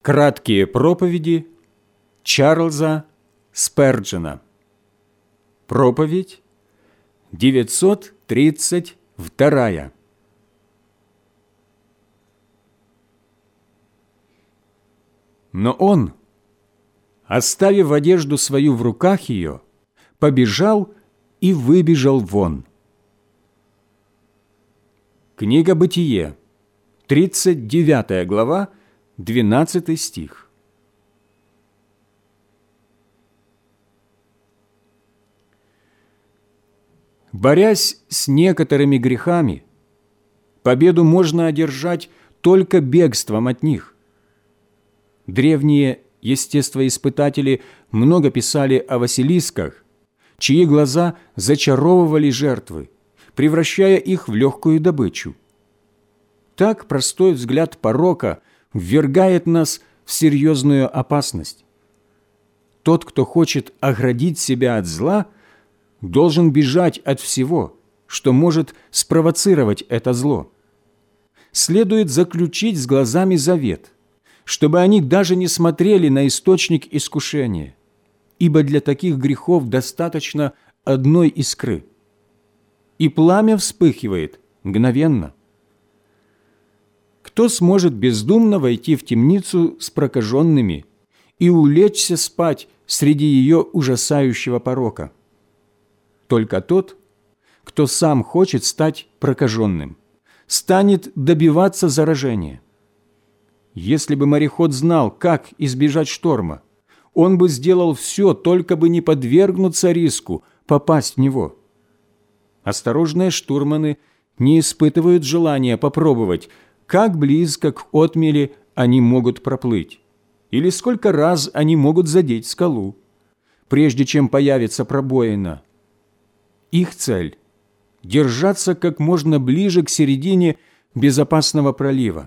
Краткие проповеди Чарльза Сперджена. Проповедь 932. Но он, оставив одежду свою в руках ее, побежал и выбежал вон. Книга Бытие, 39 глава, 12 стих. Борясь с некоторыми грехами, победу можно одержать только бегством от них. Древние естествоиспытатели много писали о Василисках, чьи глаза зачаровывали жертвы, превращая их в легкую добычу. Так простой взгляд порока ввергает нас в серьезную опасность. Тот, кто хочет оградить себя от зла, должен бежать от всего, что может спровоцировать это зло. Следует заключить с глазами завет, чтобы они даже не смотрели на источник искушения, ибо для таких грехов достаточно одной искры, и пламя вспыхивает мгновенно. Кто сможет бездумно войти в темницу с прокаженными и улечься спать среди ее ужасающего порока? Только тот, кто сам хочет стать прокаженным, станет добиваться заражения. Если бы мореход знал, как избежать шторма, он бы сделал все, только бы не подвергнуться риску попасть в него. Осторожные штурманы не испытывают желания попробовать, как близко к отмели они могут проплыть, или сколько раз они могут задеть скалу, прежде чем появится пробоина. Их цель – держаться как можно ближе к середине безопасного пролива.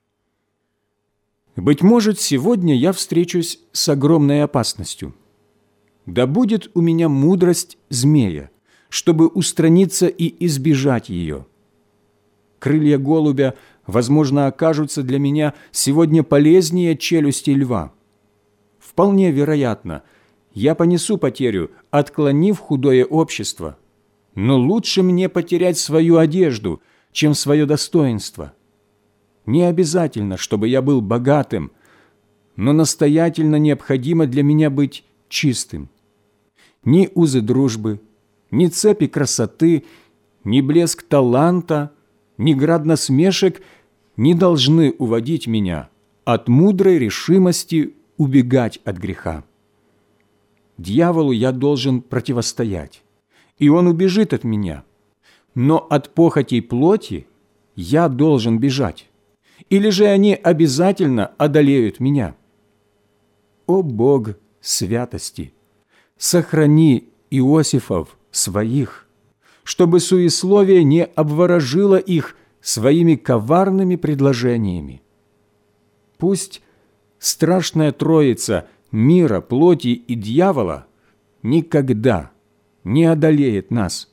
Быть может, сегодня я встречусь с огромной опасностью. Да будет у меня мудрость змея, чтобы устраниться и избежать ее. Крылья голубя, возможно, окажутся для меня сегодня полезнее челюсти льва. Вполне вероятно, я понесу потерю, отклонив худое общество, но лучше мне потерять свою одежду, чем свое достоинство. Не обязательно, чтобы я был богатым, но настоятельно необходимо для меня быть чистым. Ни узы дружбы, ни цепи красоты, ни блеск таланта, ни град насмешек не должны уводить меня от мудрой решимости убегать от греха. Дьяволу я должен противостоять, и он убежит от меня, но от похотей плоти я должен бежать, или же они обязательно одолеют меня. О Бог святости, сохрани Иосифов своих, чтобы суесловие не обворожило их своими коварными предложениями. Пусть страшная троица мира, плоти и дьявола никогда не одолеет нас.